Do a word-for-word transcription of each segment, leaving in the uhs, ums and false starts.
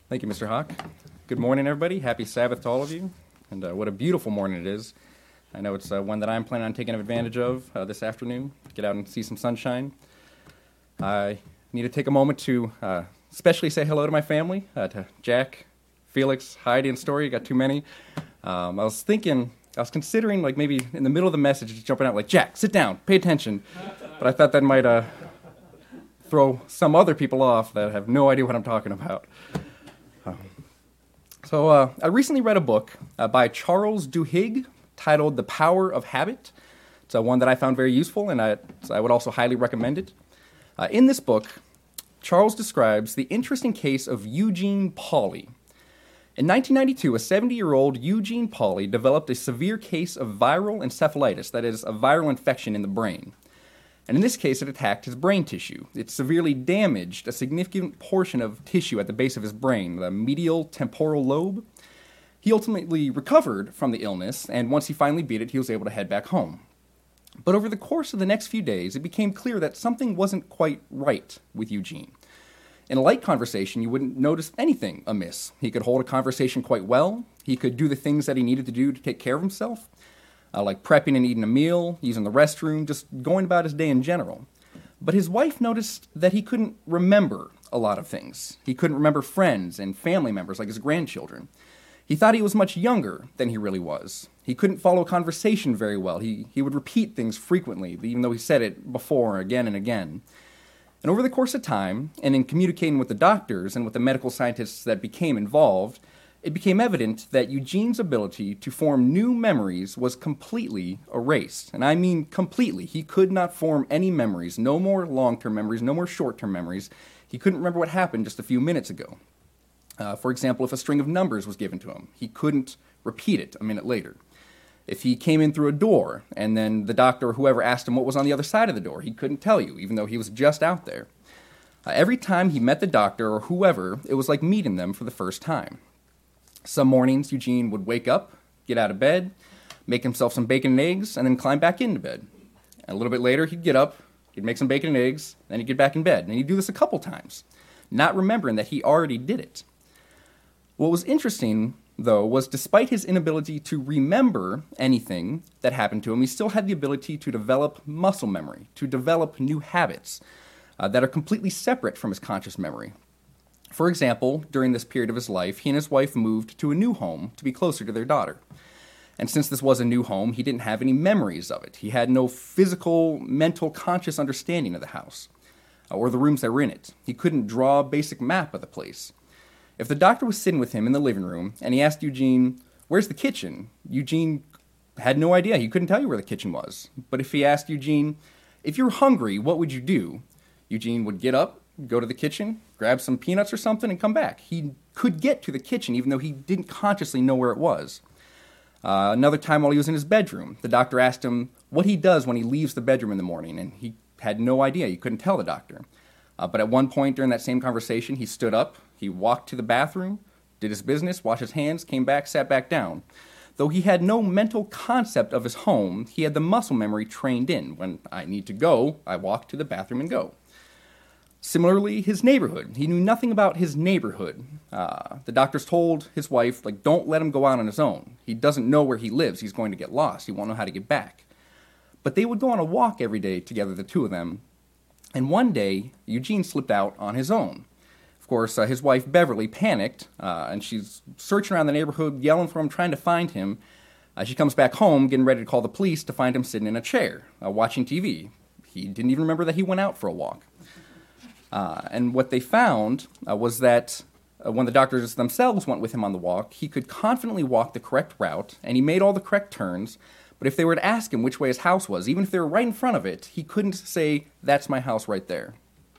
Thank you, Mister Hawk. Good morning, everybody. Happy Sabbath to all of you. And uh, what a beautiful morning it is. I know it's uh, one that I'm planning on taking advantage of uh, this afternoon. Get out and see some sunshine. I need to take a moment to uh, especially say hello to my family, uh, to Jack, Felix, Heidi, and Story. Got too many. Um, I was thinking, I was considering like maybe in the middle of the message just jumping out like, Jack, sit down, pay attention. But I thought that might uh, throw some other people off that have no idea what I'm talking about. Um, so uh, I recently read a book uh, by Charles Duhigg titled The Power of Habit. It's uh, one that I found very useful, and I, I would also highly recommend it. Uh, in this book, Charles describes the interesting case of Eugene Pauly. In nineteen ninety-two, a seventy-year-old Eugene Pauly developed a severe case of viral encephalitis, that is, a viral infection in the brain. And in this case, it attacked his brain tissue. It severely damaged a significant portion of tissue at the base of his brain, the medial temporal lobe. He ultimately recovered from the illness, and once he finally beat it, he was able to head back home. But over the course of the next few days, it became clear that something wasn't quite right with Eugene. In a light conversation, you wouldn't notice anything amiss. He could hold a conversation quite well. He could do the things that he needed to do to take care of himself. Uh, like prepping and eating a meal, using the restroom, just going about his day in general. But his wife noticed that he couldn't remember a lot of things. He couldn't remember friends and family members like his grandchildren. He thought he was much younger than he really was. He couldn't follow a conversation very well. He, he would repeat things frequently, even though he said it before again and again. And over the course of time, and in communicating with the doctors and with the medical scientists that became involved, it became evident that Eugene's ability to form new memories was completely erased. And I mean completely. He could not form any memories, no more long-term memories, no more short-term memories. He couldn't remember what happened just a few minutes ago. Uh, for example, if a string of numbers was given to him, he couldn't repeat it a minute later. If he came in through a door, and then the doctor or whoever asked him what was on the other side of the door, he couldn't tell you, even though he was just out there. Uh, every time he met the doctor or whoever, it was like meeting them for the first time. Some mornings, Eugene would wake up, get out of bed, make himself some bacon and eggs, and then climb back into bed. And a little bit later, he'd get up, he'd make some bacon and eggs, then he'd get back in bed. And he'd do this a couple times, not remembering that he already did it. What was interesting, though, was despite his inability to remember anything that happened to him, he still had the ability to develop muscle memory, to develop new habits uh, that are completely separate from his conscious memory. For example, during this period of his life, he and his wife moved to a new home to be closer to their daughter. And since this was a new home, he didn't have any memories of it. He had no physical, mental, conscious understanding of the house uh, or the rooms that were in it. He couldn't draw a basic map of the place. If the doctor was sitting with him in the living room and he asked Eugene, "Where's the kitchen?" Eugene had no idea. He couldn't tell you where the kitchen was. But if he asked Eugene, "If you're hungry, what would you do?" Eugene would get up, go to the kitchen, grab some peanuts or something, and come back. He could get to the kitchen, even though he didn't consciously know where it was. Uh, another time while he was in his bedroom, the doctor asked him what he does when he leaves the bedroom in the morning, and he had no idea. He couldn't tell the doctor. Uh, but at one point during that same conversation, he stood up, he walked to the bathroom, did his business, washed his hands, came back, sat back down. Though he had no mental concept of his home, he had the muscle memory trained in. When I need to go, I walk to the bathroom and go. Similarly, his neighborhood. He knew nothing about his neighborhood. Uh, the doctors told his wife, like, don't let him go out on his own. He doesn't know where he lives. He's going to get lost. He won't know how to get back. But they would go on a walk every day together, the two of them. And one day, Eugene slipped out on his own. Of course, uh, his wife, Beverly, panicked, uh, and she's searching around the neighborhood, yelling for him, trying to find him. Uh, she comes back home, getting ready to call the police, to find him sitting in a chair, uh, watching T V. He didn't even remember that he went out for a walk. Uh, and what they found uh, was that uh, when the doctors themselves went with him on the walk, he could confidently walk the correct route, and he made all the correct turns. But if they were to ask him which way his house was, even if they were right in front of it, he couldn't say, "That's my house right there."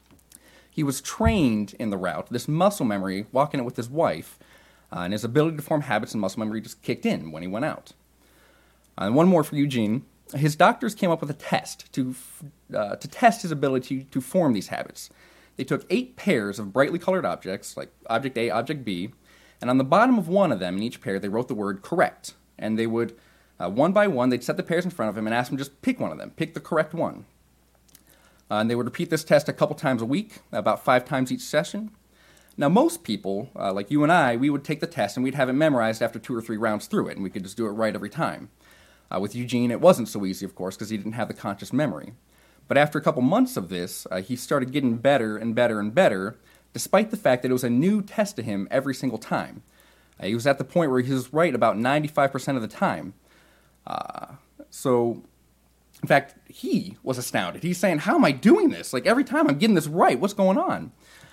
He was trained in the route, this muscle memory, walking it with his wife, uh, and his ability to form habits and muscle memory just kicked in when he went out. Uh, and one more for Eugene. His doctors came up with a test to uh, to test his ability to form these habits. They took eight pairs of brightly colored objects, like object A, object B, and on the bottom of one of them in each pair, they wrote the word correct. And they would, uh, one by one, they'd set the pairs in front of him and ask him just pick one of them, pick the correct one. Uh, and they would repeat this test a couple times a week, about five times each session. Now, most people, uh, like you and I, we would take the test and we'd have it memorized after two or three rounds through it, and we could just do it right every time. Uh, with Eugene, it wasn't so easy, of course, because he didn't have the conscious memory. But after a couple months of this, uh, he started getting better and better and better, despite the fact that it was a new test to him every single time. Uh, he was at the point where he was right about ninety-five percent of the time. Uh, so, in fact, he was astounded. He's saying, how am I doing this? Like, every time I'm getting this right, what's going on?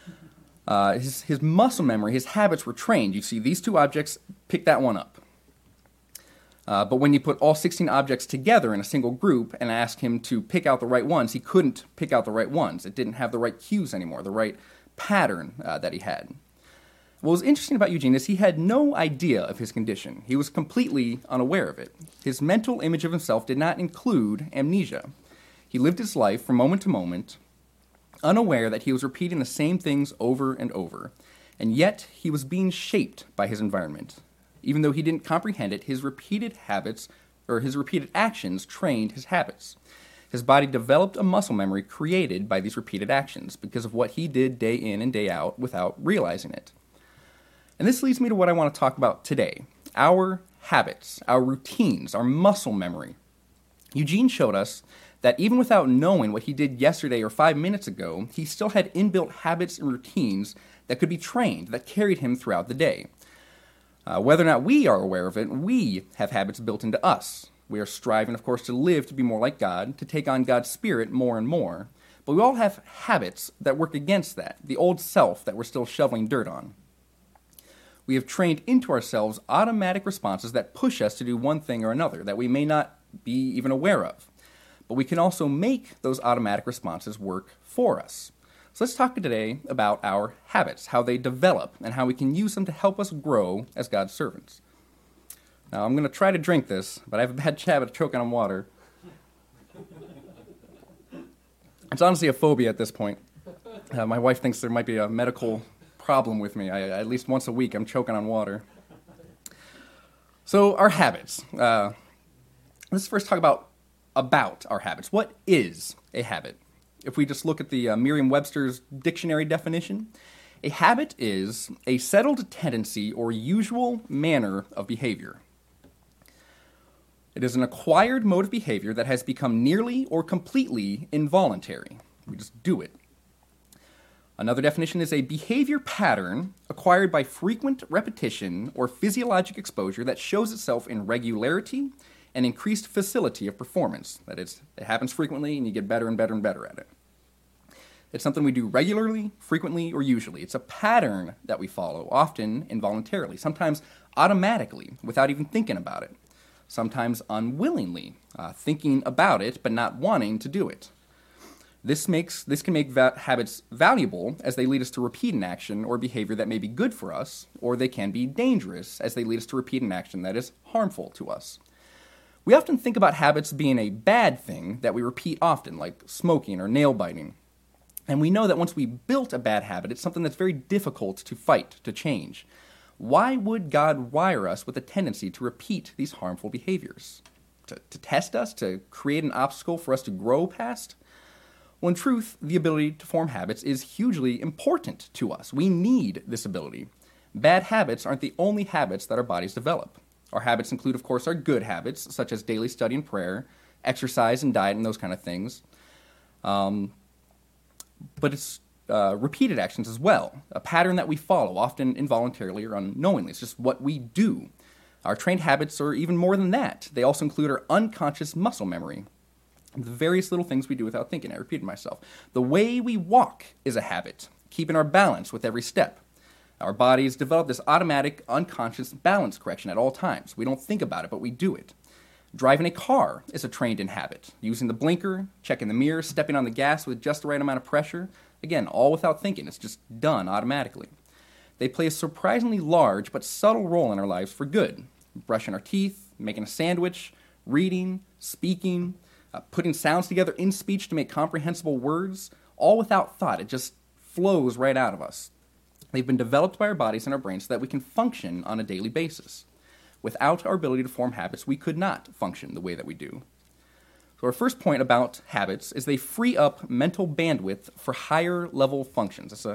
Uh, his, his muscle memory, his habits were trained. You see, these two objects, pick that one up. Uh, but when you put all sixteen objects together in a single group and asked him to pick out the right ones, he couldn't pick out the right ones. It didn't have the right cues anymore, the right pattern uh, that he had. What was interesting about Eugene is he had no idea of his condition. He was completely unaware of it. His mental image of himself did not include amnesia. He lived his life from moment to moment, unaware that he was repeating the same things over and over, and yet he was being shaped by his environment. Even though he didn't comprehend it, his repeated habits, or his repeated actions, trained his habits. His body developed a muscle memory created by these repeated actions because of what he did day in and day out without realizing it. And this leads me to what I want to talk about today, our habits, our routines, our muscle memory. Eugene showed us that even without knowing what he did yesterday or five minutes ago, he still had inbuilt habits and routines that could be trained, that carried him throughout the day. Uh, whether or not we are aware of it, we have habits built into us. We are striving, of course, to live to be more like God, to take on God's Spirit more and more. But we all have habits that work against that, the old self that we're still shoveling dirt on. We have trained into ourselves automatic responses that push us to do one thing or another that we may not be even aware of. But we can also make those automatic responses work for us. So let's talk today about our habits, how they develop, and how we can use them to help us grow as God's servants. Now, I'm going to try to drink this, but I have a bad habit of choking on water. It's honestly a phobia at this point. Uh, my wife thinks there might be a medical problem with me. I, at least once a week, I'm choking on water. So, our habits. Uh, let's first talk about, about our habits. What is a habit? If we just look at the uh, Merriam-Webster's dictionary definition, a habit is a settled tendency or usual manner of behavior. It is an acquired mode of behavior that has become nearly or completely involuntary. We just do it. Another definition is a behavior pattern acquired by frequent repetition or physiologic exposure that shows itself in regularity and increased facility of performance. That is, it happens frequently and you get better and better and better at it. It's something we do regularly, frequently, or usually. It's a pattern that we follow, often involuntarily, sometimes automatically, without even thinking about it, sometimes unwillingly, uh, thinking about it but not wanting to do it. This makes this can make va- habits valuable as they lead us to repeat an action or behavior that may be good for us, or they can be dangerous as they lead us to repeat an action that is harmful to us. We often think about habits being a bad thing that we repeat often, like smoking or nail biting. And we know that once we built a bad habit, it's something that's very difficult to fight, to change. Why would God wire us with a tendency to repeat these harmful behaviors? To, to test us? To create an obstacle for us to grow past? Well, in truth, the ability to form habits is hugely important to us. We need this ability. Bad habits aren't the only habits that our bodies develop. Our habits include, of course, our good habits, such as daily study and prayer, exercise and diet, and those kind of things. Um... But it's uh, repeated actions as well, a pattern that we follow, often involuntarily or unknowingly. It's just what we do. Our trained habits are even more than that. They also include our unconscious muscle memory, the various little things we do without thinking. I repeated myself. The way we walk is a habit, keeping our balance with every step. Our bodies develop this automatic, unconscious balance correction at all times. We don't think about it, but we do it. Driving a car is a trained-in habit. Using the blinker, checking the mirror, stepping on the gas with just the right amount of pressure. Again, all without thinking. It's just done automatically. They play a surprisingly large but subtle role in our lives for good. Brushing our teeth, making a sandwich, reading, speaking, uh, putting sounds together in speech to make comprehensible words, all without thought. It just flows right out of us. They've been developed by our bodies and our brains so that we can function on a daily basis. Without our ability to form habits, we could not function the way that we do. So our first point about habits is they free up mental bandwidth for higher level functions. That's a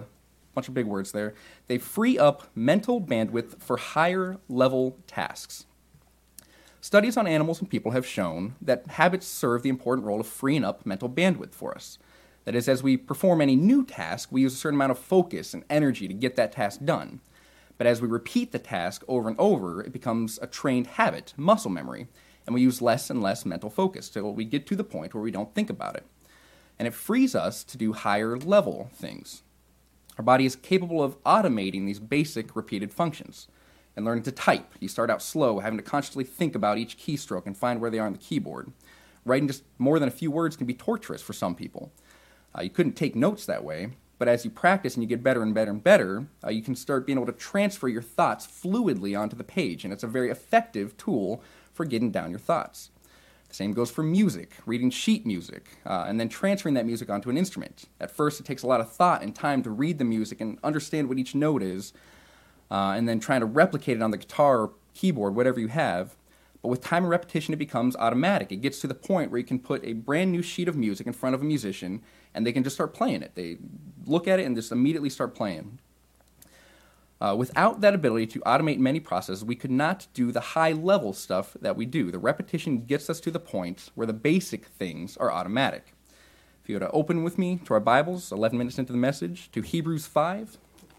bunch of big words there. They free up mental bandwidth for higher level tasks. Studies on animals and people have shown that habits serve the important role of freeing up mental bandwidth for us. That is, as we perform any new task, we use a certain amount of focus and energy to get that task done. But as we repeat the task over and over, it becomes a trained habit, muscle memory, and we use less and less mental focus till we get to the point where we don't think about it. And it frees us to do higher level things. Our body is capable of automating these basic repeated functions. And learning to type, you start out slow, having to consciously think about each keystroke and find where they are on the keyboard. Writing just more than a few words can be torturous for some people. Uh, you couldn't take notes that way, but as you practice and you get better and better and better, uh, you can start being able to transfer your thoughts fluidly onto the page, and it's a very effective tool for getting down your thoughts. The same goes for music, reading sheet music, uh, and then transferring that music onto an instrument. At first, it takes a lot of thought and time to read the music and understand what each note is, uh, and then trying to replicate it on the guitar or keyboard, whatever you have. But with time and repetition, it becomes automatic. It gets to the point where you can put a brand new sheet of music in front of a musician, and they can just start playing it. They look at it and just immediately start playing. Uh, without that ability to automate many processes, we could not do the high-level stuff that we do. The repetition gets us to the point where the basic things are automatic. If you were to open with me to our Bibles, eleven minutes into the message, to Hebrews five.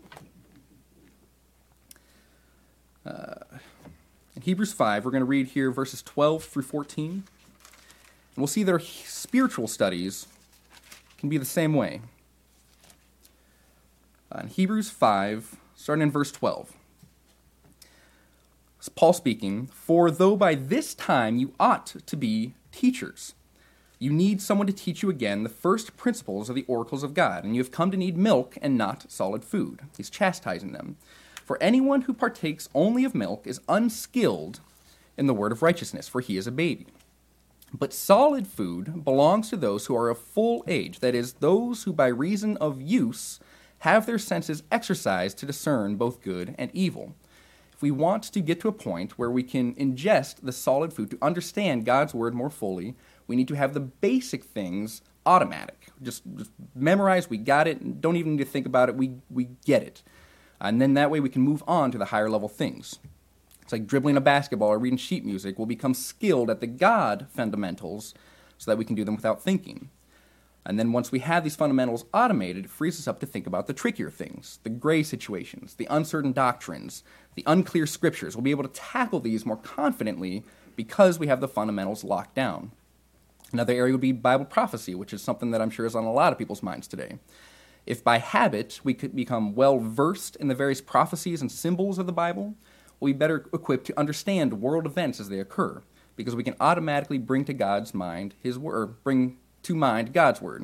Uh, in Hebrews five, we're going to read here verses twelve through fourteen. And we'll see that our spiritual studies can be the same way. Uh, in Hebrews five, starting in verse twelve. It's Paul speaking, "For though by this time you ought to be teachers, you need someone to teach you again the first principles of the oracles of God, and you have come to need milk and not solid food." He's chastising them. "For anyone who partakes only of milk is unskilled in the word of righteousness, for he is a baby. But solid food belongs to those who are of full age, that is, those who by reason of use have their senses exercised to discern both good and evil." If we want to get to a point where we can ingest the solid food to understand God's word more fully, we need to have the basic things automatic. Just, just memorize, we got it, don't even need to think about it, we, we get it. And then that way we can move on to the higher level things. It's like dribbling a basketball or reading sheet music. We'll become skilled at the God fundamentals so that we can do them without thinking. And then once we have these fundamentals automated, it frees us up to think about the trickier things, the gray situations, the uncertain doctrines, the unclear scriptures. We'll be able to tackle these more confidently because we have the fundamentals locked down. Another area would be Bible prophecy, which is something that I'm sure is on a lot of people's minds today. If by habit we could become well-versed in the various prophecies and symbols of the Bible, we'll be better equipped to understand world events as they occur, because we can automatically bring to God's mind His word, bring to mind God's word.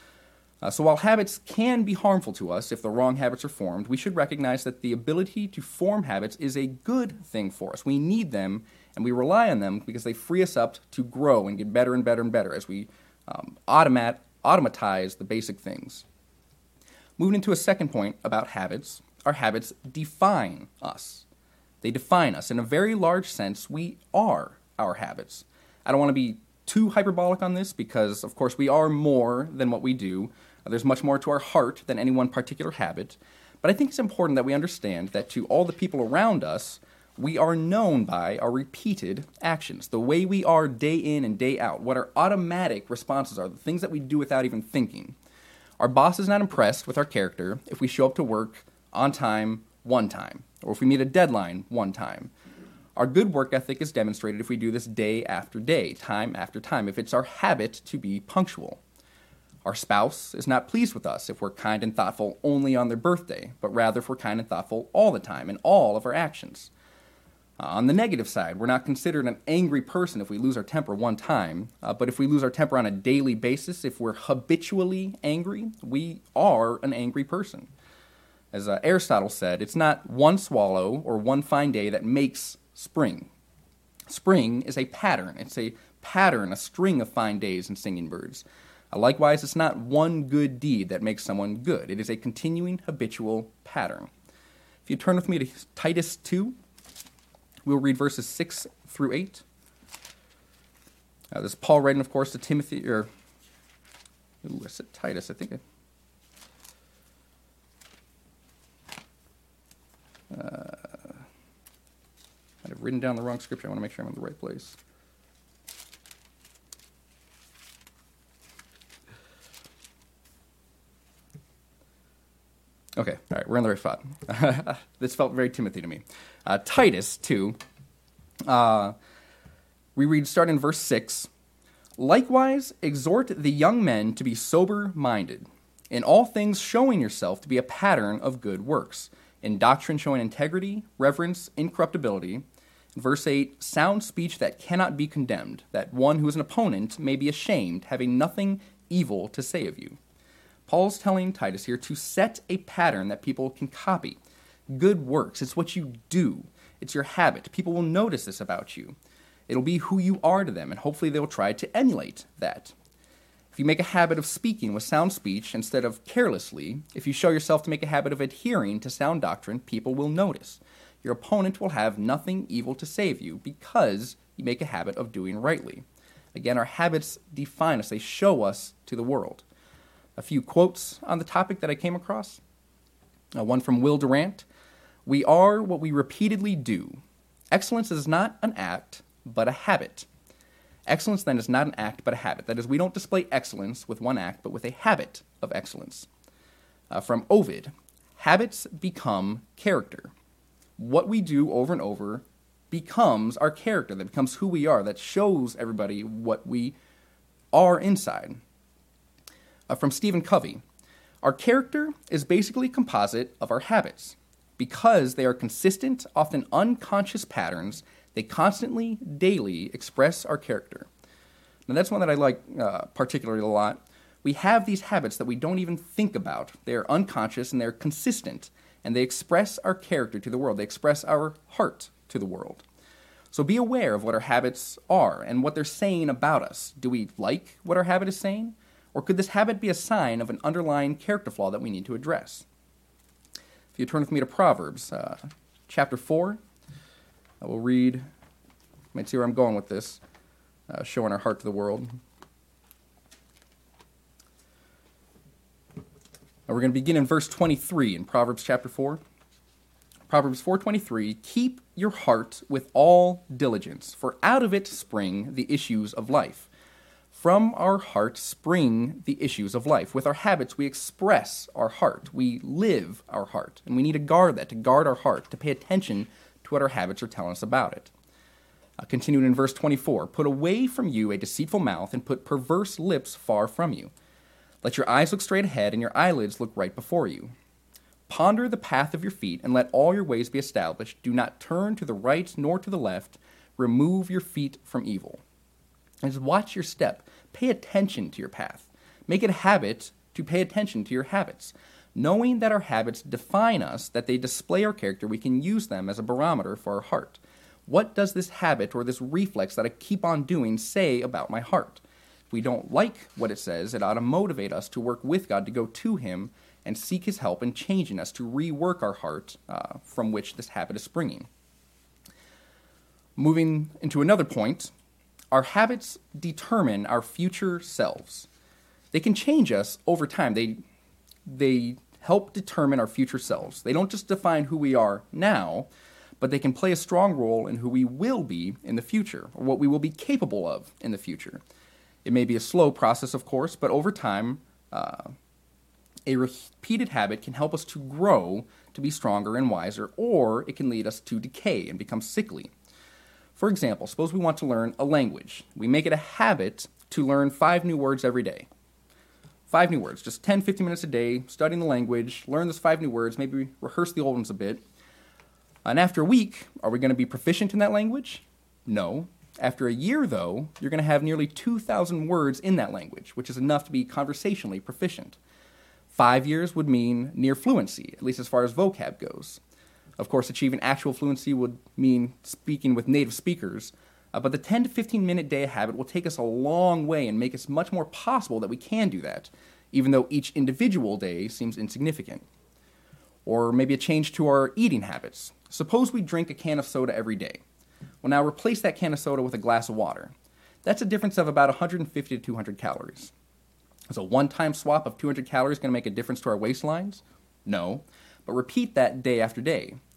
Uh, so while habits can be harmful to us if the wrong habits are formed, we should recognize that the ability to form habits is a good thing for us. We need them, and we rely on them because they free us up to grow and get better and better and better as we um, automat, automatize the basic things. Moving into a second point about habits, our habits define us. They define us. In a very large sense, we are our habits. I don't want to be too hyperbolic on this because, of course, we are more than what we do. There's much more to our heart than any one particular habit. But I think it's important that we understand that to all the people around us, we are known by our repeated actions, the way we are day in and day out, what our automatic responses are, the things that we do without even thinking. Our boss is not impressed with our character if we show up to work on time one time, or if we meet a deadline one time. Our good work ethic is demonstrated if we do this day after day, time after time, if it's our habit to be punctual. Our spouse is not pleased with us if we're kind and thoughtful only on their birthday, but rather if we're kind and thoughtful all the time in all of our actions. Uh, on the negative side, we're not considered an angry person if we lose our temper one time, uh, but if we lose our temper on a daily basis, if we're habitually angry, we are an angry person. As uh, Aristotle said, it's not one swallow or one fine day that makes spring. Spring is a pattern. It's a pattern, a string of fine days and singing birds. Uh, likewise, it's not one good deed that makes someone good. It is a continuing habitual pattern. If you turn with me to Titus two, we'll read verses six through eight. Uh, this is Paul writing, of course, to Timothy, or, ooh, I said Titus, I think I, written down the wrong scripture. I want to make sure I'm in the right place. Okay, all right, we're in the right spot. This felt very Timothy to me. Uh, Titus two, uh, we read, starting in verse six, "Likewise, exhort the young men to be sober-minded, in all things showing yourself to be a pattern of good works, in doctrine showing integrity, reverence, incorruptibility." In verse eight, "Sound speech that cannot be condemned, that one who is an opponent may be ashamed, having nothing evil to say of you." Paul's telling Titus here to set a pattern that people can copy. Good works, it's what you do. It's your habit. People will notice this about you. It'll be who you are to them, and hopefully they'll try to emulate that. If you make a habit of speaking with sound speech instead of carelessly, if you show yourself to make a habit of adhering to sound doctrine, people will notice. Your opponent will have nothing evil to say of you because you make a habit of doing rightly. Again, our habits define us. They show us to the world. A few quotes on the topic that I came across. Uh, one from Will Durant. "We are what we repeatedly do. Excellence is not an act, but a habit." Excellence, then, is not an act, but a habit. That is, we don't display excellence with one act, but with a habit of excellence. Uh, from Ovid. "Habits become character. What we do over and over becomes our character. That becomes who we are. That shows everybody what we are inside." Uh, from Stephen Covey, "Our character is basically a composite of our habits. Because they are consistent, often unconscious patterns, they constantly, daily express our character." Now that's one that I like uh, particularly a lot. We have these habits that we don't even think about. They're unconscious and they're consistent, and they express our character to the world. They express our heart to the world. So be aware of what our habits are and what they're saying about us. Do we like what our habit is saying? Or could this habit be a sign of an underlying character flaw that we need to address? If you turn with me to Proverbs, uh, chapter four, I will read, you might see where I'm going with this, uh, showing our heart to the world. Now we're going to begin in verse twenty-three in Proverbs chapter four. Proverbs four twenty-three, "Keep your heart with all diligence, for out of it spring the issues of life." From our heart spring the issues of life. With our habits, we express our heart. We live our heart. And we need to guard that, to guard our heart, to pay attention to what our habits are telling us about it. Uh, continuing in verse twenty-four, "Put away from you a deceitful mouth, and put perverse lips far from you. Let your eyes look straight ahead, and your eyelids look right before you. Ponder the path of your feet, and let all your ways be established. Do not turn to the right nor to the left. Remove your feet from evil." And just watch your step. Pay attention to your path. Make it a habit to pay attention to your habits. Knowing that our habits define us, that they display our character, we can use them as a barometer for our heart. What does this habit or this reflex that I keep on doing say about my heart? If we don't like what it says, it ought to motivate us to work with God, to go to Him and seek His help in changing us, to rework our heart uh, from which this habit is springing. Moving into another point, our habits determine our future selves. They can change us over time. They, they help determine our future selves. They don't just define who we are now, but they can play a strong role in who we will be in the future, or what we will be capable of in the future. It may be a slow process, of course, but over time, uh, a repeated habit can help us to grow, to be stronger and wiser, or it can lead us to decay and become sickly. For example, suppose we want to learn a language. We make it a habit to learn five new words every day. Five new words, just ten, fifteen minutes a day, studying the language, learn those five new words, maybe rehearse the old ones a bit. And after a week, are we going to be proficient in that language? No. After a year, though, you're going to have nearly two thousand words in that language, which is enough to be conversationally proficient. Five years would mean near fluency, at least as far as vocab goes. Of course, achieving actual fluency would mean speaking with native speakers, uh, but the ten to fifteen minute day habit will take us a long way and make it much more possible that we can do that, even though each individual day seems insignificant. Or maybe a change to our eating habits. Suppose we drink a can of soda every day. Well, now replace that can of soda with a glass of water. That's a difference of about one hundred fifty to two hundred calories. Is a one-time swap of two hundred calories going to make a difference to our waistlines? No. But repeat that day after day.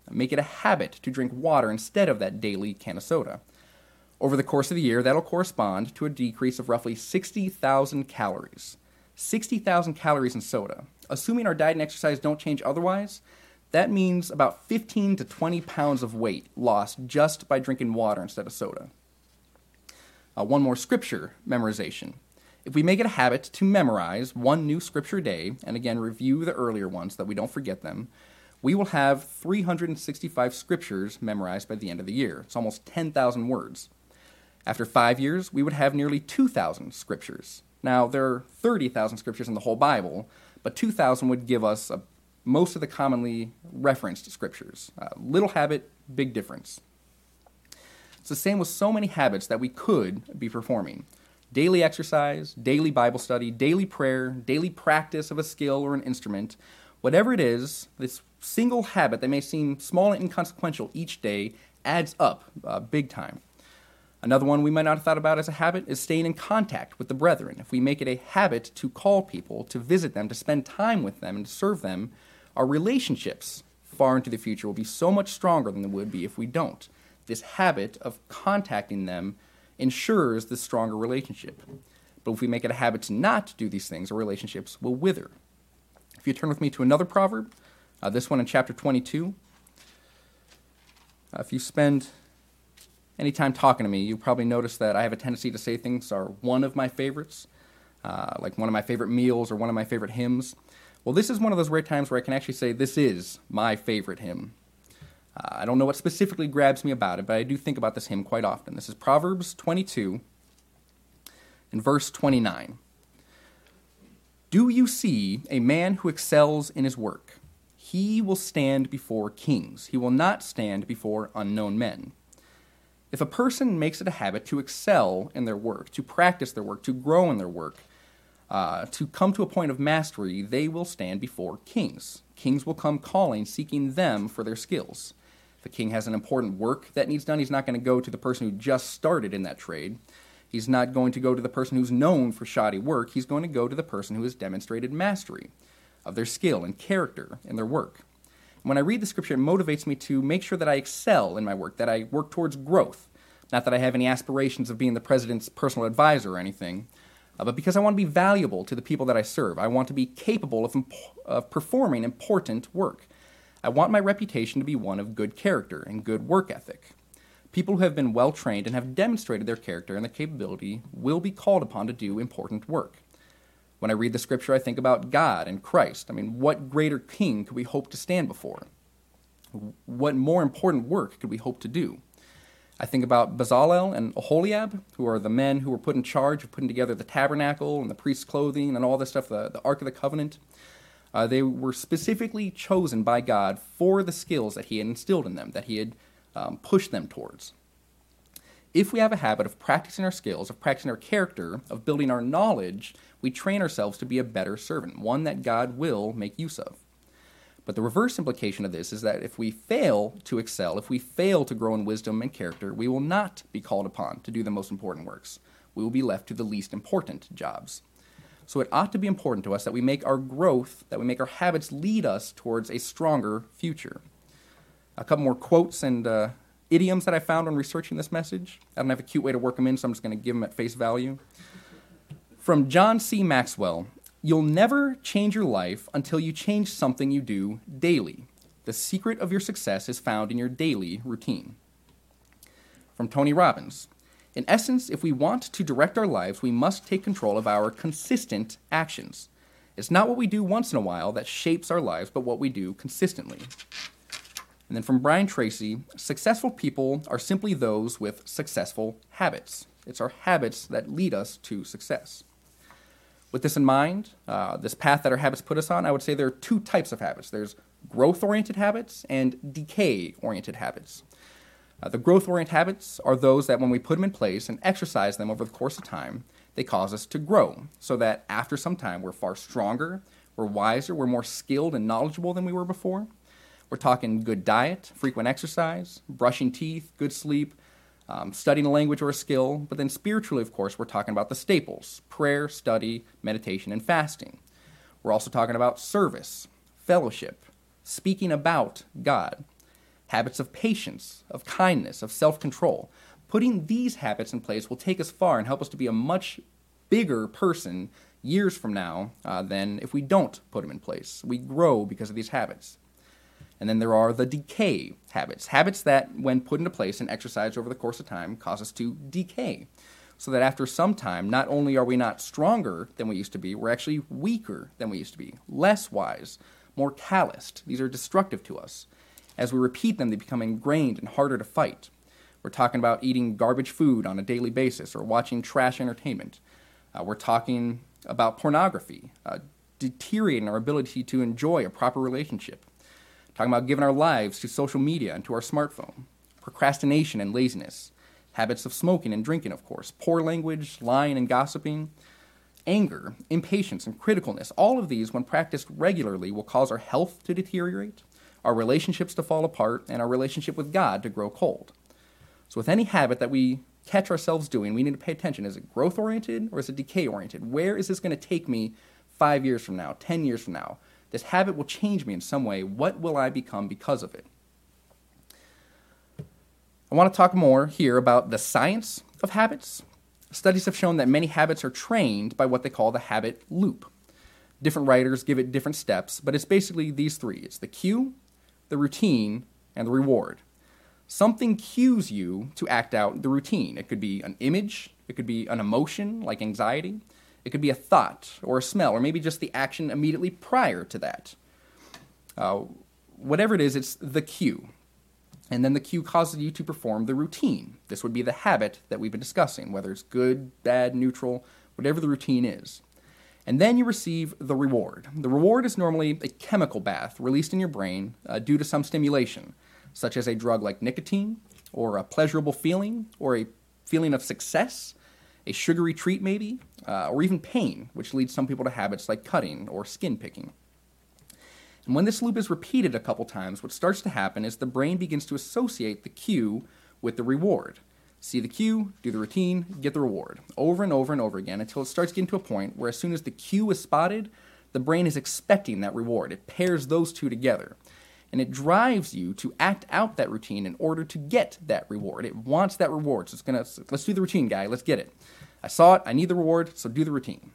Make it a habit to drink water instead of that daily can of soda. Over the course of the year, that'll correspond to a decrease of roughly sixty thousand calories. sixty thousand calories in soda. Assuming our diet and exercise don't change otherwise, that means about fifteen to twenty pounds of weight lost just by drinking water instead of soda. Uh, one more scripture memorization. If we make it a habit to memorize one new scripture a day, and again review the earlier ones so that we don't forget them, we will have three hundred sixty-five scriptures memorized by the end of the year. It's almost ten thousand words. After five years, we would have nearly two thousand scriptures. Now, there are thirty thousand scriptures in the whole Bible, but two thousand would give us a, most of the commonly referenced scriptures. Uh, little habit, big difference. It's the same with so many habits that we could be performing. Daily exercise, daily Bible study, daily prayer, daily practice of a skill or an instrument. Whatever it is, this single habit that may seem small and inconsequential each day adds up uh, big time. Another one we might not have thought about as a habit is staying in contact with the brethren. If we make it a habit to call people, to visit them, to spend time with them, and to serve them, our relationships far into the future will be so much stronger than they would be if we don't. This habit of contacting them ensures this stronger relationship. But if we make it a habit to not do these things, our relationships will wither. If you turn with me to another proverb, uh, this one in chapter twenty-two, uh, if you spend any time talking to me, you'll probably notice that I have a tendency to say things are one of my favorites, uh, like one of my favorite meals or one of my favorite hymns. Well, this is one of those rare times where I can actually say this is my favorite hymn. Uh, I don't know what specifically grabs me about it, but I do think about this hymn quite often. This is Proverbs twenty-two and verse twenty-nine. Do you see a man who excels in his work? He will stand before kings. He will not stand before unknown men. If a person makes it a habit to excel in their work, to practice their work, to grow in their work, uh, to come to a point of mastery, they will stand before kings. Kings will come calling, seeking them for their skills. If a king has an important work that needs done, he's not going to go to the person who just started in that trade. He's not going to go to the person who's known for shoddy work. He's going to go to the person who has demonstrated mastery of their skill and character in their work. And when I read the scripture, it motivates me to make sure that I excel in my work, that I work towards growth. Not that I have any aspirations of being the president's personal advisor or anything, uh, but because I want to be valuable to the people that I serve. I want to be capable of, imp- of performing important work. I want my reputation to be one of good character and good work ethic. People who have been well-trained and have demonstrated their character and their capability will be called upon to do important work. When I read the scripture, I think about God and Christ. I mean, what greater king could we hope to stand before? What more important work could we hope to do? I think about Bezalel and Oholiab, who are the men who were put in charge of putting together the tabernacle and the priest's clothing and all this stuff, the, the Ark of the Covenant. Uh, they were specifically chosen by God for the skills that he had instilled in them, that he had um, pushed them towards. If we have a habit of practicing our skills, of practicing our character, of building our knowledge, we train ourselves to be a better servant, one that God will make use of. But the reverse implication of this is that if we fail to excel, if we fail to grow in wisdom and character, we will not be called upon to do the most important works. We will be left to the least important jobs. So it ought to be important to us that we make our growth, that we make our habits lead us towards a stronger future. A couple more quotes and uh, idioms that I found when researching this message. I don't have a cute way to work them in, so I'm just going to give them at face value. From John C. Maxwell, you'll never change your life until you change something you do daily. The secret of your success is found in your daily routine. From Tony Robbins, in essence, if we want to direct our lives, we must take control of our consistent actions. It's not what we do once in a while that shapes our lives, but what we do consistently. And then from Brian Tracy, successful people are simply those with successful habits. It's our habits that lead us to success. With this in mind, uh, this path that our habits put us on, I would say there are two types of habits. There's growth-oriented habits and decay-oriented habits. Uh, the growth-oriented habits are those that when we put them in place and exercise them over the course of time, they cause us to grow, so that after some time we're far stronger, we're wiser, we're more skilled and knowledgeable than we were before. We're talking good diet, frequent exercise, brushing teeth, good sleep, um, studying a language or a skill. But then spiritually, of course, we're talking about the staples: prayer, study, meditation, and fasting. We're also talking about service, fellowship, speaking about God. habits of patience, of kindness, of self-control. Putting these habits in place will take us far and help us to be a much bigger person years from now uh, than if we don't put them in place. We grow because of these habits. And then there are the decay habits, habits that, when put into place and exercised over the course of time, cause us to decay. So that after some time, not only are we not stronger than we used to be, we're actually weaker than we used to be, less wise, more calloused. These are destructive to us. As we repeat them, they become ingrained and harder to fight. We're talking about eating garbage food on a daily basis or watching trash entertainment. Uh, we're talking about pornography, uh, deteriorating our ability to enjoy a proper relationship. Talking about giving our lives to social media and to our smartphone. Procrastination and laziness. Habits of smoking and drinking, of course. Poor language, lying and gossiping. Anger, impatience, and criticalness. All of these, when practiced regularly, will cause our health to deteriorate, our relationships to fall apart, and our relationship with God to grow cold. So with any habit that we catch ourselves doing, we need to pay attention. Is it growth-oriented or is it decay-oriented? Where is this going to take me five years from now, ten years from now? This habit will change me in some way. What will I become because of it? I want to talk more here about the science of habits. Studies have shown that many habits are trained by what they call the habit loop. Different writers give it different steps, but it's basically these three. It's the cue, the routine, and the reward. Something cues you to act out the routine. It could be an image, it could be an emotion like anxiety, it could be a thought or a smell, or maybe just the action immediately prior to that. Uh, whatever it is, it's the cue. And then the cue causes you to perform the routine. This would be the habit that we've been discussing, whether it's good, bad, neutral, whatever the routine is. And then you receive the reward. The reward is normally a chemical bath released in your brain uh, due to some stimulation, such as a drug like nicotine, or a pleasurable feeling, or a feeling of success, a sugary treat maybe, uh, or even pain, which leads some people to habits like cutting or skin picking. And when this loop is repeated a couple times, what starts to happen is the brain begins to associate the cue with the reward. See the cue, do the routine, get the reward, over and over and over again until it starts getting to a point where as soon as the cue is spotted, the brain is expecting that reward. It pairs those two together. And it drives you to act out that routine in order to get that reward. It wants that reward, so it's going to, let's do the routine, guy, let's get it. I saw it, I need the reward, so do the routine.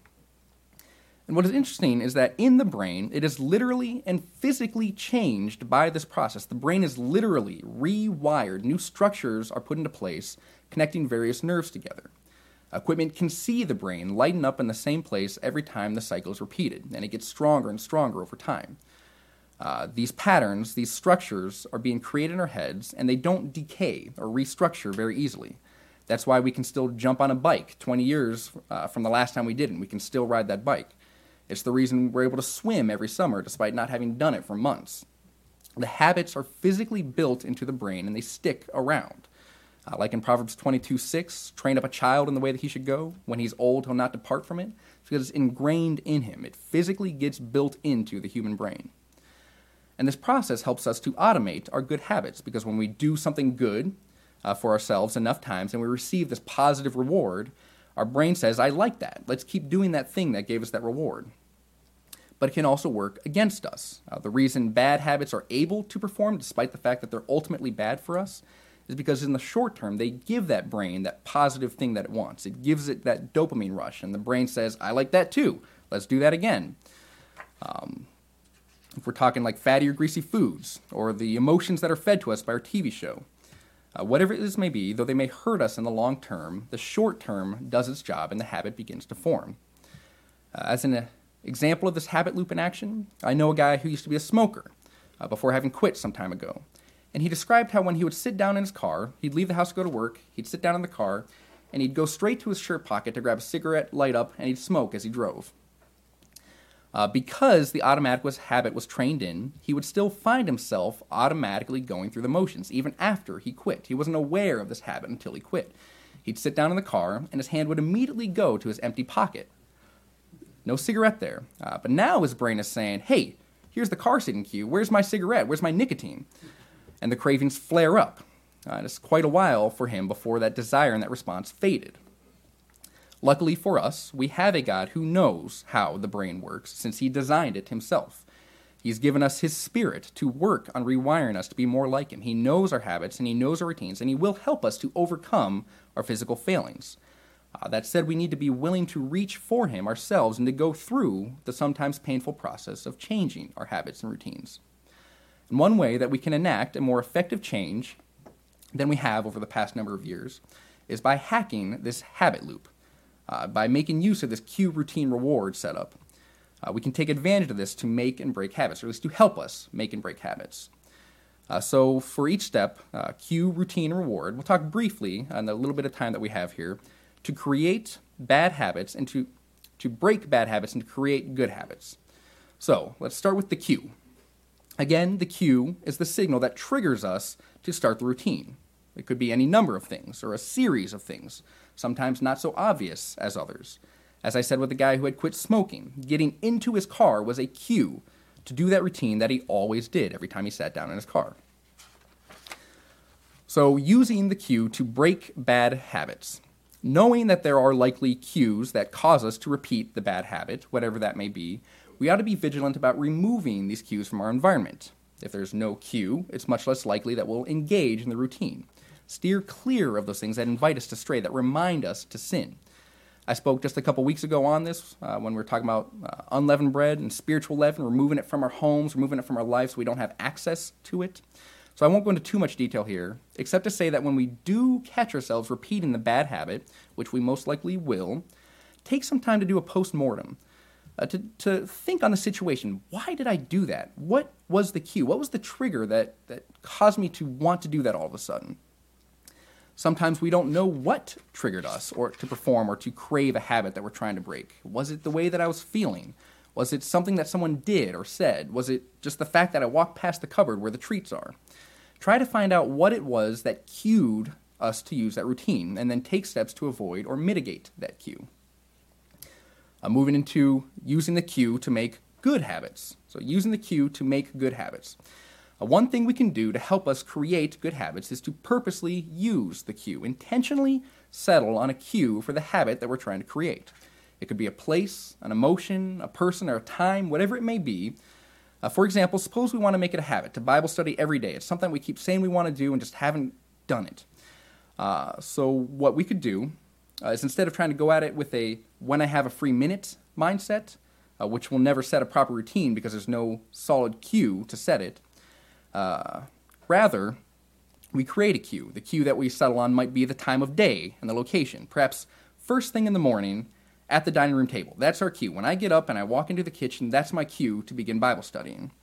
And what is interesting is that in the brain, it is literally and physically changed by this process. The brain is literally rewired. New structures are put into place, connecting various nerves together. Equipment can see the brain lighten up in the same place every time the cycle is repeated, and it gets stronger and stronger over time. Uh, these patterns, these structures, are being created in our heads, and they don't decay or restructure very easily. That's why we can still jump on a bike twenty years uh, from the last time we didn't. We can still ride that bike. It's the reason we're able to swim every summer despite not having done it for months. The habits are physically built into the brain, and they stick around. Uh, like in Proverbs twenty-two six, train up a child in the way that he should go. When he's old, he'll not depart from it, because it's ingrained in him. It physically gets built into the human brain. And this process helps us to automate our good habits, because when we do something good uh, for ourselves enough times and we receive this positive reward, our brain says, I like that. Let's keep doing that thing that gave us that reward. But it can also work against us. Uh, the reason bad habits are able to perform, despite the fact that they're ultimately bad for us, is because in the short term, they give that brain that positive thing that it wants. It gives it that dopamine rush, and the brain says, I like that too. Let's do that again. Um, if we're talking like fatty or greasy foods, or the emotions that are fed to us by our T V show, uh, whatever this may be, though they may hurt us in the long term, the short term does its job and the habit begins to form. Uh, as an example of this habit loop in action, I know a guy who used to be a smoker uh, before having quit some time ago. And he described how when he would sit down in his car, he'd leave the house to go to work, he'd sit down in the car, and he'd go straight to his shirt pocket to grab a cigarette, light up, and he'd smoke as he drove. Uh, because the automatic was, habit was trained in, he would still find himself automatically going through the motions, even after he quit. He wasn't aware of this habit until he quit. He'd sit down in the car, and his hand would immediately go to his empty pocket. No cigarette there. Uh, but now his brain is saying, hey, here's the car sitting cue. Where's my cigarette? Where's my nicotine? And the cravings flare up. Uh, and it's quite a while for him before that desire and that response faded. Luckily for us, we have a God who knows how the brain works, since he designed it himself. He's given us his Spirit to work on rewiring us to be more like him. He knows our habits and he knows our routines, and he will help us to overcome our physical failings. Uh, that said, we need to be willing to reach for him ourselves and to go through the sometimes painful process of changing our habits and routines. And one way that we can enact a more effective change than we have over the past number of years is by hacking this habit loop, uh, by making use of this cue routine reward setup. Uh, we can take advantage of this to make and break habits, or at least to help us make and break habits. Uh, so for each step, uh, cue, routine, reward, we'll talk briefly on the little bit of time that we have here to create bad habits and to, to break bad habits and to create good habits. So let's start with the cue. Again, the cue is the signal that triggers us to start the routine. It could be any number of things or a series of things, sometimes not so obvious as others. As I said with the guy who had quit smoking, getting into his car was a cue to do that routine that he always did every time he sat down in his car. So using the cue to break bad habits. Knowing that there are likely cues that cause us to repeat the bad habit, whatever that may be, we ought to be vigilant about removing these cues from our environment. If there's no cue, it's much less likely that we'll engage in the routine. Steer clear of those things that invite us to stray, that remind us to sin. I spoke just a couple weeks ago on this uh, when we were talking about uh, unleavened bread and spiritual leaven, removing it from our homes, removing it from our lives so we don't have access to it. So I won't go into too much detail here, except to say that when we do catch ourselves repeating the bad habit, which we most likely will, take some time to do a post-mortem, uh, to, to think on the situation. Why did I do that? What was the cue? What was the trigger that, that caused me to want to do that all of a sudden? Sometimes we don't know what triggered us or to perform or to crave a habit that we're trying to break. Was it the way that I was feeling? Was it something that someone did or said? Was it just the fact that I walked past the cupboard where the treats are? Try to find out what it was that cued us to use that routine, and then take steps to avoid or mitigate that cue. Uh, moving into using the cue to make good habits. So using the cue to make good habits. Uh, one thing we can do to help us create good habits is to purposely use the cue, intentionally settle on a cue for the habit that we're trying to create. It could be a place, an emotion, a person, or a time, whatever it may be. Uh, for example, suppose we want to make it a habit to Bible study every day. It's something we keep saying we want to do and just haven't done it. Uh, so what we could do uh, is instead of trying to go at it with a when I have a free minute mindset, uh, which will never set a proper routine because there's no solid cue to set it, uh, rather, we create a cue. The cue that we settle on might be the time of day and the location. Perhaps first thing in the morning, at the dining room table. That's our cue. When I get up and I walk into the kitchen, that's my cue to begin Bible studying.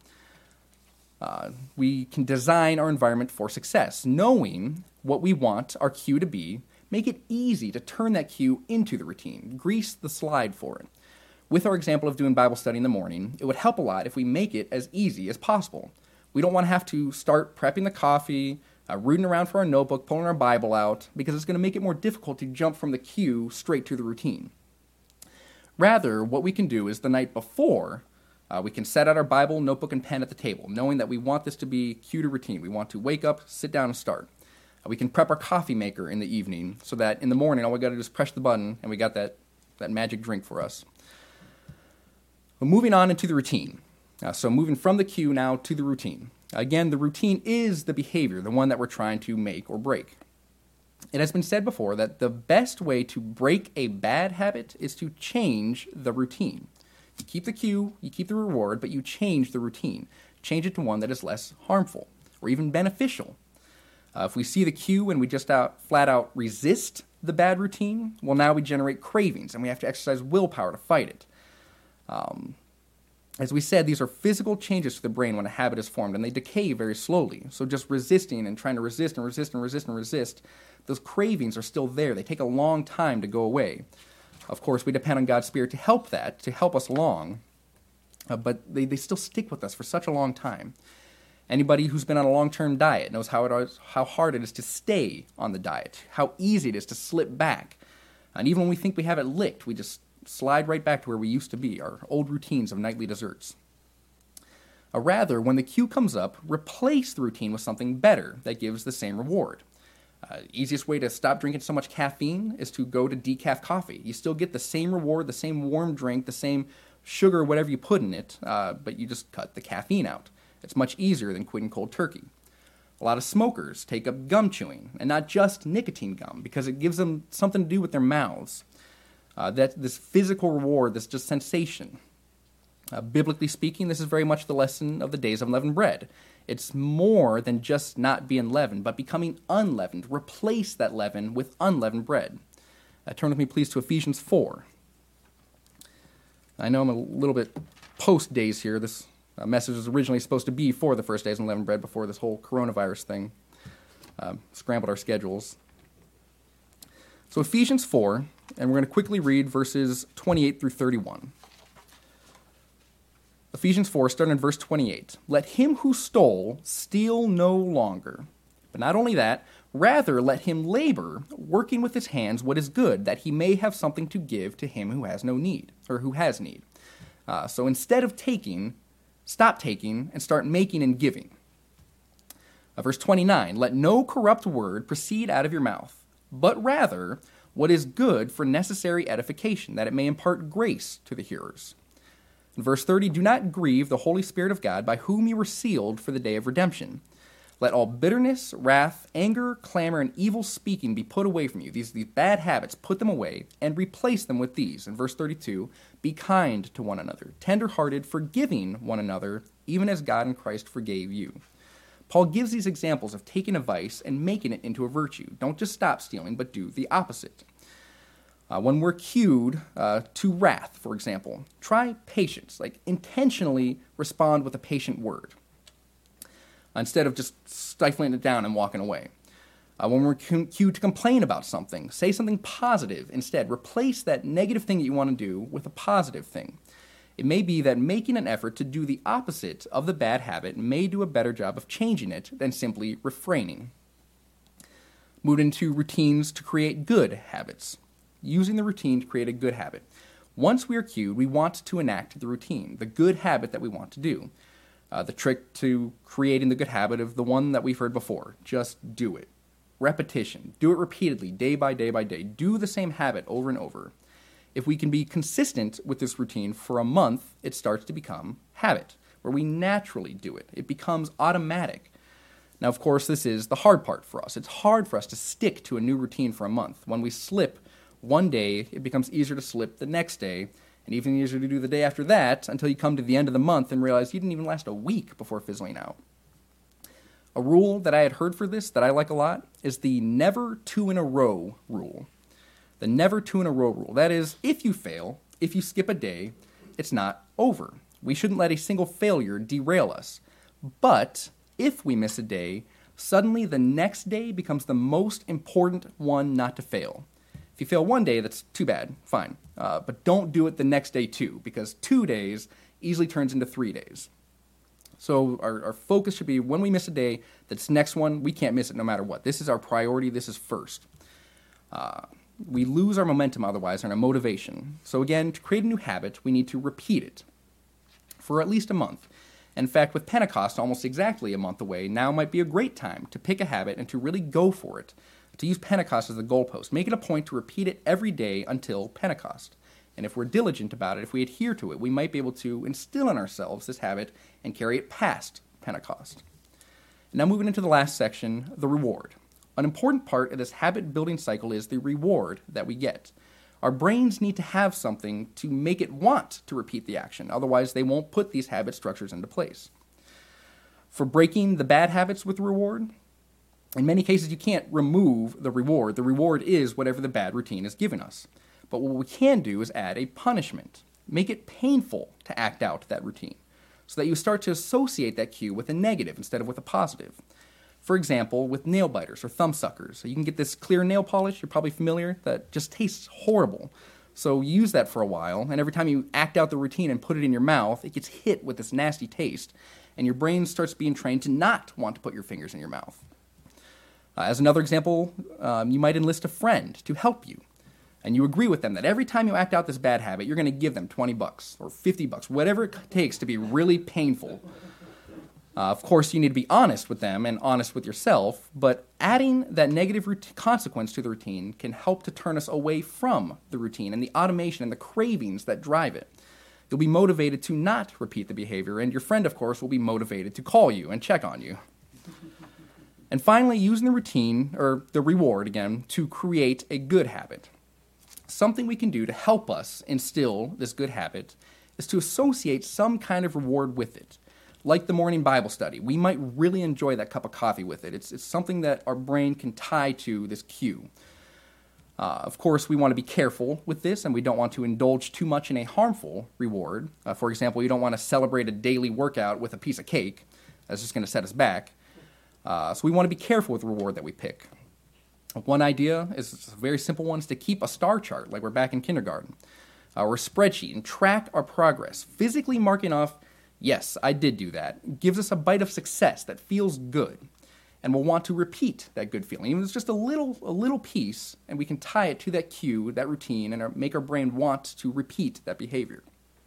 Uh, we can design our environment for success. Knowing what we want our cue to be, make it easy to turn that cue into the routine. Grease the slide for it. With our example of doing Bible study in the morning, it would help a lot if we make it as easy as possible. We don't want to have to start prepping the coffee, uh, rooting around for our notebook, pulling our Bible out, because it's going to make it more difficult to jump from the cue straight to the routine. Rather, what we can do is the night before, uh, we can set out our Bible, notebook, and pen at the table, knowing that we want this to be cue to routine. We want to wake up, sit down, and start. Uh, we can prep our coffee maker in the evening so that in the morning, all we got to do is press the button, and we got that, that magic drink for us. But moving on into the routine. Uh, so moving from the cue now to the routine. Again, the routine is the behavior, the one that we're trying to make or break. It has been said before that the best way to break a bad habit is to change the routine. You keep the cue, you keep the reward, but you change the routine. Change it to one that is less harmful or even beneficial. Uh, if we see the cue and we just out, flat out resist the bad routine, well, now we generate cravings and we have to exercise willpower to fight it. Um, as we said, these are physical changes to the brain when a habit is formed, and they decay very slowly. So just resisting and trying to resist and resist and resist and resist, those cravings are still there. They take a long time to go away. Of course, we depend on God's Spirit to help that, to help us along, uh, but they, they still stick with us for such a long time. Anybody who's been on a long-term diet knows how, it is, how hard it is to stay on the diet, how easy it is to slip back. And even when we think we have it licked, we just slide right back to where we used to be, our old routines of nightly desserts. Uh, rather, when the cue comes up, replace the routine with something better that gives the same reward. Uh, easiest way to stop drinking so much caffeine is to go to decaf coffee. You still get the same reward, the same warm drink, the same sugar, whatever you put in it, uh, but you just cut the caffeine out. It's much easier than quitting cold turkey. A lot of smokers take up gum chewing, and not just nicotine gum, because it gives them something to do with their mouths. Uh, that this physical reward, this just sensation. Uh, biblically speaking, this is very much the lesson of the days of unleavened bread. It's more than just not being leavened, but becoming unleavened. Replace that leaven with unleavened bread. Uh, turn with me, please, to Ephesians four. I know I'm a little bit post-days here. This uh, message was originally supposed to be for the first days of unleavened bread before this whole coronavirus thing uh, scrambled our schedules. So Ephesians four, and we're going to quickly read verses twenty-eight through thirty-one. Ephesians four, starting in verse twenty-eight. Let him who stole steal no longer. But not only that, rather let him labor, working with his hands what is good, that he may have something to give to him who has no need, or who has need. Uh, so instead of taking, stop taking and start making and giving. Uh, verse twenty-nine, let no corrupt word proceed out of your mouth, but rather what is good for necessary edification, that it may impart grace to the hearers. In verse thirty, do not grieve the Holy Spirit of God, by whom you were sealed for the day of redemption. Let all bitterness, wrath, anger, clamor, and evil speaking be put away from you. These, these bad habits, put them away, and replace them with these. In verse thirty-two, be kind to one another, tender-hearted, forgiving one another, even as God in Christ forgave you. Paul gives these examples of taking a vice and making it into a virtue. Don't just stop stealing, but do the opposite. Uh, when we're cued uh, to wrath, for example, try patience. Like, intentionally respond with a patient word, instead of just stifling it down and walking away. Uh, when we're cued to complain about something, say something positive instead. Replace that negative thing that you want to do with a positive thing. It may be that making an effort to do the opposite of the bad habit may do a better job of changing it than simply refraining. Move into routines to create good habits. Using the routine to create a good habit. Once we are cued, we want to enact the routine, the good habit that we want to do. Uh, the trick to creating the good habit of the one that we've heard before. Just do it. Repetition. Do it repeatedly, day by day by day. Do the same habit over and over. If we can be consistent with this routine for a month, it starts to become habit, where we naturally do it. It becomes automatic. Now, of course, this is the hard part for us. It's hard for us to stick to a new routine for a month. When we slip one day, it becomes easier to slip the next day, and even easier to do the day after that, until you come to the end of the month and realize you didn't even last a week before fizzling out. A rule that I had heard for this that I like a lot is the never two in a row rule. The never two in a row rule. That is, if you fail, if you skip a day, it's not over. We shouldn't let a single failure derail us. But if we miss a day, suddenly the next day becomes the most important one not to fail. If you fail one day, that's too bad, fine. Uh, but don't do it the next day too, because two days easily turns into three days. So our, our focus should be, when we miss a day, that's next one, we can't miss it no matter what. This is our priority, this is first. Uh, we lose our momentum otherwise and our motivation. So again, to create a new habit, we need to repeat it for at least a month. In fact, with Pentecost almost exactly a month away, now might be a great time to pick a habit and to really go for it. To use Pentecost as the goalpost. Make it a point to repeat it every day until Pentecost. And if we're diligent about it, if we adhere to it, we might be able to instill in ourselves this habit and carry it past Pentecost. Now moving into the last section, the reward. An important part of this habit-building cycle is the reward that we get. Our brains need to have something to make it want to repeat the action. Otherwise, they won't put these habit structures into place. For breaking the bad habits with reward, in many cases, you can't remove the reward. The reward is whatever the bad routine is giving us. But what we can do is add a punishment. Make it painful to act out that routine, so that you start to associate that cue with a negative instead of with a positive. For example, with nail biters or thumb suckers. So you can get this clear nail polish, you're probably familiar, that just tastes horrible. So use that for a while, and every time you act out the routine and put it in your mouth, it gets hit with this nasty taste, and your brain starts being trained to not want to put your fingers in your mouth. Uh, as another example, um, you might enlist a friend to help you. And you agree with them that every time you act out this bad habit, you're going to give them twenty bucks or fifty bucks, whatever it takes to be really painful. Uh, of course, you need to be honest with them and honest with yourself, but adding that negative rout- consequence to the routine can help to turn us away from the routine and the automation and the cravings that drive it. You'll be motivated to not repeat the behavior, and your friend, of course, will be motivated to call you and check on you. And finally, using the routine, or the reward again, to create a good habit. Something we can do to help us instill this good habit is to associate some kind of reward with it. Like the morning Bible study, we might really enjoy that cup of coffee with it. It's, it's something that our brain can tie to this cue. Uh, of course, we want to be careful with this, and we don't want to indulge too much in a harmful reward. Uh, for example, you don't want to celebrate a daily workout with a piece of cake. That's just going to set us back. Uh, so we want to be careful with the reward that we pick. One idea is a very simple one, is to keep a star chart, like we're back in kindergarten, uh, or a spreadsheet, and track our progress. Physically marking off, yes, I did do that, gives us a bite of success that feels good. And we'll want to repeat that good feeling. Even if it's just a little, a little piece, and we can tie it to that cue, that routine, and our, make our brain want to repeat that behavior.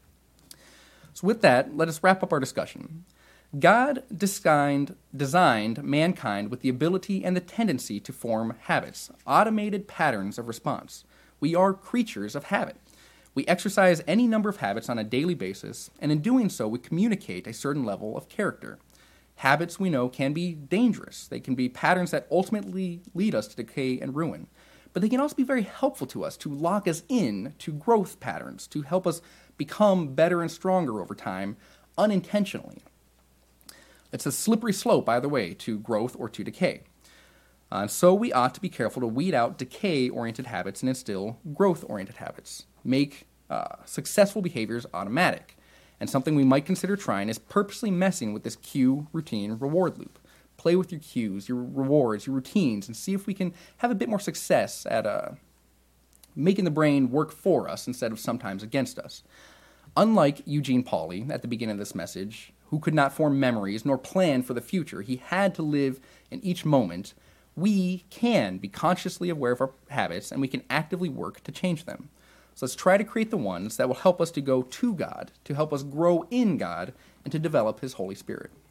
So with that, let us wrap up our discussion. God designed, designed mankind with the ability and the tendency to form habits, automated patterns of response. We are creatures of habit. We exercise any number of habits on a daily basis, and in doing so, we communicate a certain level of character. Habits, we know, can be dangerous. They can be patterns that ultimately lead us to decay and ruin. But they can also be very helpful to us, to lock us in to growth patterns, to help us become better and stronger over time, unintentionally. It's a slippery slope, either way, to growth or to decay. Uh, and so we ought to be careful to weed out decay-oriented habits and instill growth-oriented habits. Make uh, successful behaviors automatic. And something we might consider trying is purposely messing with this cue, routine, reward loop. Play with your cues, your rewards, your routines, and see if we can have a bit more success at uh, making the brain work for us instead of sometimes against us. Unlike Eugene Pauly at the beginning of this message, who could not form memories nor plan for the future, he had to live in each moment, we can be consciously aware of our habits and we can actively work to change them. So let's try to create the ones that will help us to go to God, to help us grow in God, and to develop His Holy Spirit.